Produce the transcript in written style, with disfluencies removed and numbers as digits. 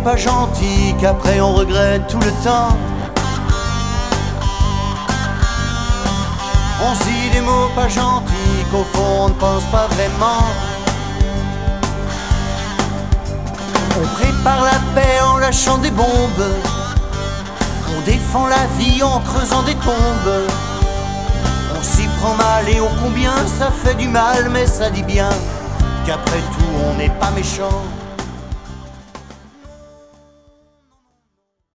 pas gentils qu'après on regrette tout le temps. On se dit des mots pas gentils qu'au fond on ne pense pas vraiment. On prépare la paix en lâchant des bombes. On défend la vie en creusant des tombes. On s'y prend mal et ô combien ça fait du mal, mais ça dit bien qu'après tout on n'est pas méchant.